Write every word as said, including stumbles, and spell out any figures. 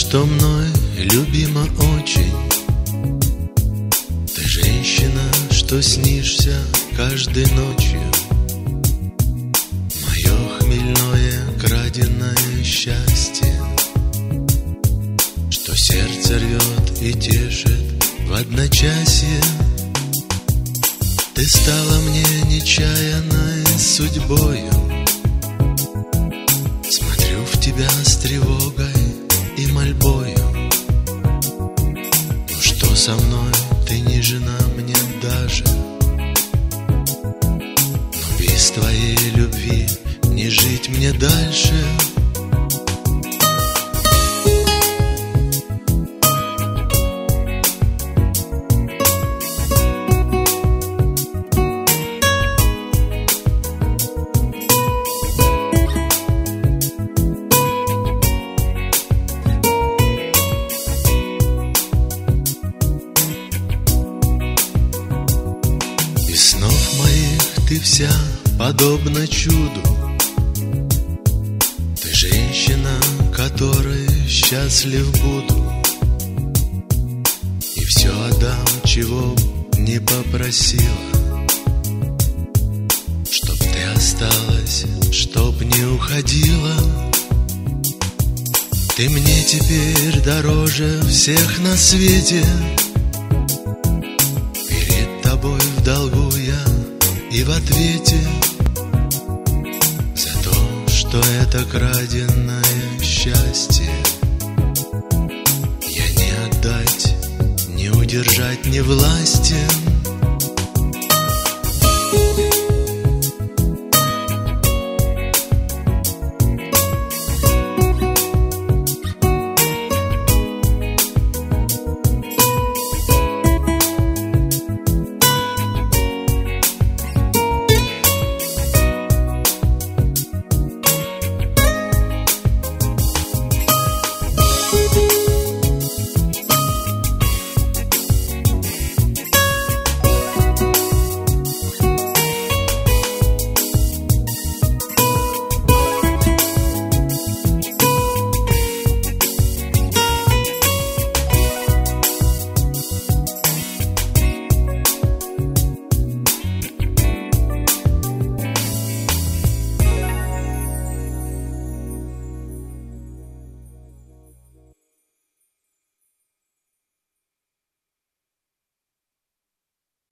что мной любима очень. Ты женщина, что снишься каждой ночью. Мое хмельное краденое счастье, что сердце рвет и тешит в одночасье. Ты стала мне нечаянной судьбою. Смотрю в тебя с тревогой и мольбою. Ну что со мной, ты не жена мне даже. Но без твоей любви не жить мне дальше. Из снов моих ты вся подобна чуду. Ты женщина, которой счастлив буду. И все отдам, чего б не попросила. Чтоб ты осталась, чтоб не уходила. Ты мне теперь дороже всех на свете. В долгу я и в ответе за то, что это краденое счастье. Я не отдать, не удержать, не властен.